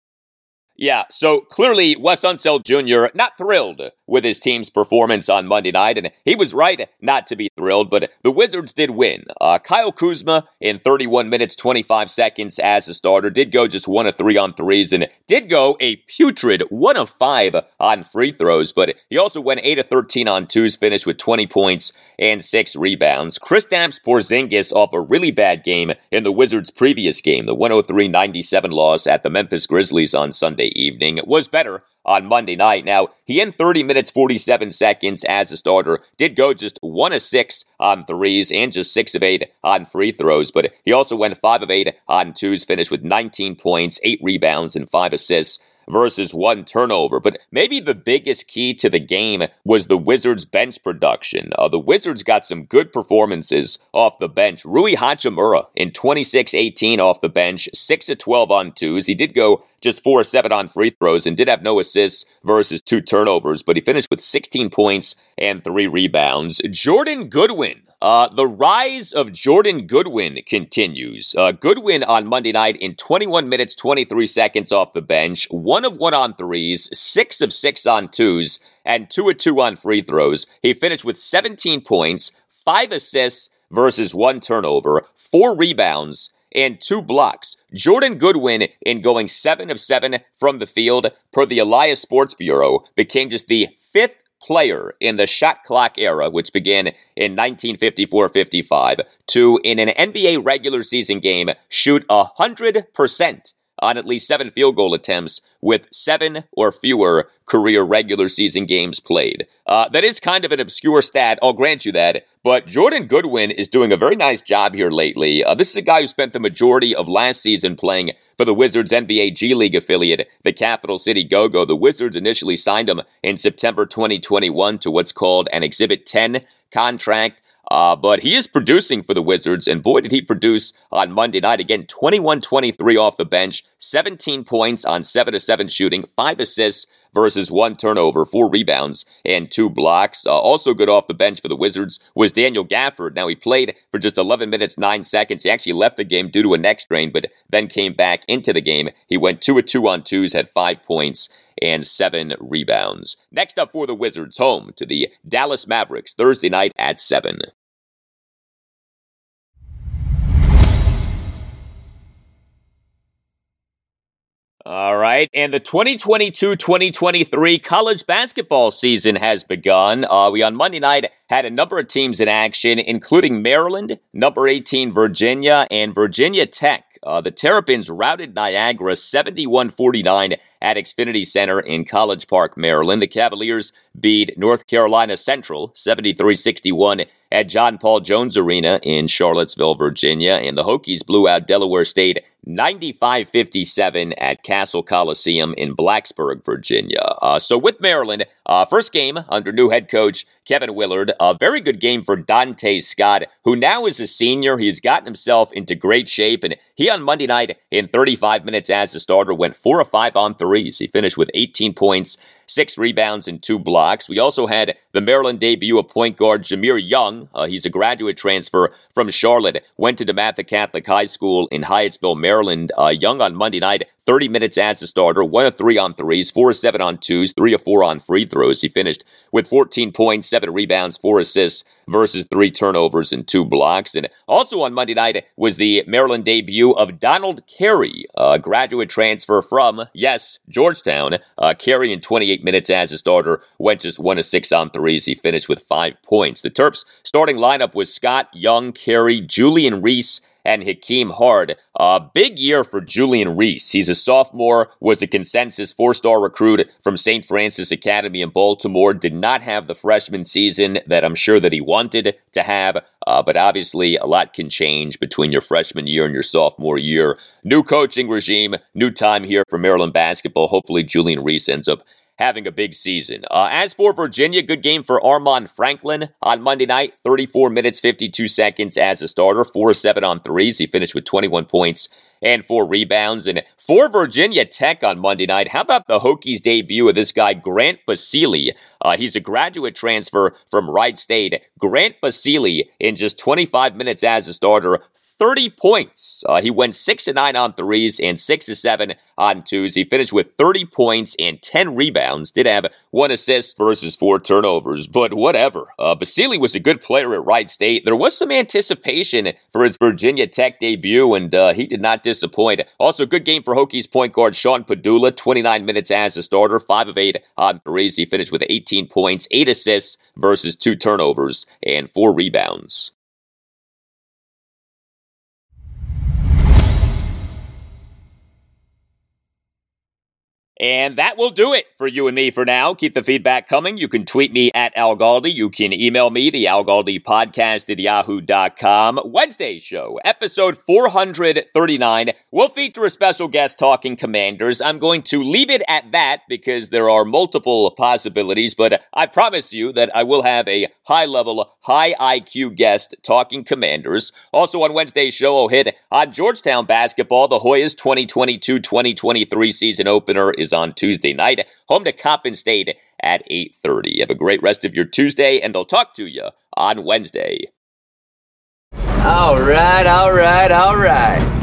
Yeah, so clearly Wes Unseld Junior not thrilled with his team's performance on Monday night, and he was right not to be thrilled, but the Wizards did win. Uh, Kyle Kuzma, in thirty-one minutes, twenty-five seconds as a starter, did go just one of three on threes, and did go a putrid one of five on free throws, but he also went eight of thirteen on twos, finished with twenty points and six rebounds. Kristaps Porzingis off a really bad game in the Wizards' previous game, the one oh three ninety-seven loss at the Memphis Grizzlies on Sunday evening, was better on Monday night. Now, he in thirty minutes, forty-seven seconds as a starter, did go just one of six on threes and just six of eight on free throws, but he also went five of eight on twos, finished with nineteen points, eight rebounds, and five assists versus one turnover. But maybe the biggest key to the game was the Wizards' bench production. Uh, the Wizards got some good performances off the bench. Rui Hachimura in twenty-six eighteen off the bench, six of twelve on twos. He did go just four of seven on free throws and did have no assists versus two turnovers, but he finished with sixteen points and three rebounds. Jordan Goodwin. Uh, the rise of Jordan Goodwin continues. Uh, Goodwin on Monday night in twenty-one minutes, twenty-three seconds off the bench, one of one on threes, six of six on twos, and two of two on free throws. He finished with seventeen points, five assists versus one turnover, four rebounds, and two blocks. Jordan Goodwin, in going seven of seven from the field, per the Elias Sports Bureau, became just the fifth player in the shot clock era, which began in nineteen fifty-four fifty-five, to, in an N B A regular season game, shoot one hundred percent on at least seven field goal attempts with seven or fewer career regular season games played. Uh, that is kind of an obscure stat, I'll grant you that, but Jordan Goodwin is doing a very nice job here lately. Uh, this is a guy who spent the majority of last season playing for the Wizards' N B A G League affiliate, the Capital City Go-Go. The Wizards initially signed him in September twenty twenty-one to what's called an Exhibit ten contract. Uh, but he is producing for the Wizards, and boy, did he produce on Monday night. Again, twenty-one twenty-three off the bench, seventeen points on seven to seven shooting, five assists versus one turnover, four rebounds, and two blocks. Uh, also good off the bench for the Wizards was Daniel Gafford. Now, he played for just eleven minutes, nine seconds. He actually left the game due to a neck strain, but then came back into the game. He went two of two on twos, had five points and seven rebounds. Next up for the Wizards, home to the Dallas Mavericks, Thursday night at seven. All right, and the twenty twenty-two twenty twenty-three college basketball season has begun. Uh, we on Monday night had a number of teams in action, including Maryland, number eighteen Virginia, and Virginia Tech. Uh, the Terrapins routed Niagara seventy-one forty-nine at Xfinity Center in College Park, Maryland. The Cavaliers beat North Carolina Central seventy-three sixty-one at John Paul Jones Arena in Charlottesville, Virginia. And the Hokies blew out Delaware State ninety-five fifty-seven at Castle Coliseum in Blacksburg, Virginia. Uh, so with Maryland, uh, first game under new head coach Kevin Willard. A very good game for Dante Scott, who now is a senior. He's gotten himself into great shape, and he on Monday night in thirty-five minutes as a starter went four of five on threes. He finished with eighteen points, six rebounds, and two blocks. We also had the Maryland debut of point guard Jameer Young. Uh, he's a graduate transfer from Charlotte, went to DeMatha Catholic High School in Hyattsville, Maryland. Uh, Young on Monday night, thirty minutes as a starter, one of three on threes, four of seven on twos, three of four on free throws. He finished with fourteen points, seven rebounds, four assists versus three turnovers and two blocks. And also on Monday night was the Maryland debut of Donald Carey, a graduate transfer from, yes, Georgetown. Uh, Carey in twenty-eight minutes as a starter went just one of six on threes. He finished with five points. The Terps starting lineup was Scott, Young, Carey, Julian Reese, and Hakeem Hard. A uh, big year for Julian Reese. He's a sophomore, was a consensus four-star recruit from Saint Francis Academy in Baltimore. Did not have the freshman season that I'm sure that he wanted to have, uh, but obviously a lot can change between your freshman year and your sophomore year. New coaching regime, new time here for Maryland basketball. Hopefully Julian Reese ends up having a big season. Uh, as for Virginia, good game for Armand Franklin on Monday night. thirty-four minutes, fifty-two seconds as a starter. four of seven on threes. He finished with twenty-one points and four rebounds. And for Virginia Tech on Monday night, how about the Hokies debut of this guy, Grant Basile? Uh, he's a graduate transfer from Wright State. Grant Basile, in just twenty-five minutes as a starter, thirty points. Uh, he went six of nine on threes and six of seven on twos. He finished with thirty points and ten rebounds. Did have one assist versus four turnovers, but whatever. Uh, Basile was a good player at Wright State. There was some anticipation for his Virginia Tech debut, and uh, he did not disappoint. Also, good game for Hokies point guard Sean Padula. twenty-nine minutes as a starter, five of eight on threes. He finished with eighteen points, eight assists versus two turnovers and four rebounds. And that will do it for you and me for now. Keep the feedback coming. You can tweet me at Al Galdi. You can email me, the Al Galdi podcast at yahoo dot com. Wednesday's show, episode four thirty-nine, will feature a special guest talking Commanders. I'm going to leave it at that because there are multiple possibilities, but I promise you that I will have a high-level, high I Q guest talking Commanders. Also on Wednesday's show, I'll hit on Georgetown basketball. The Hoyas twenty twenty-two twenty twenty-three season opener is on Tuesday night, home to Coppin State at eight thirty. Have a great rest of your Tuesday, and I'll talk to you on Wednesday.
All right, all right, all right.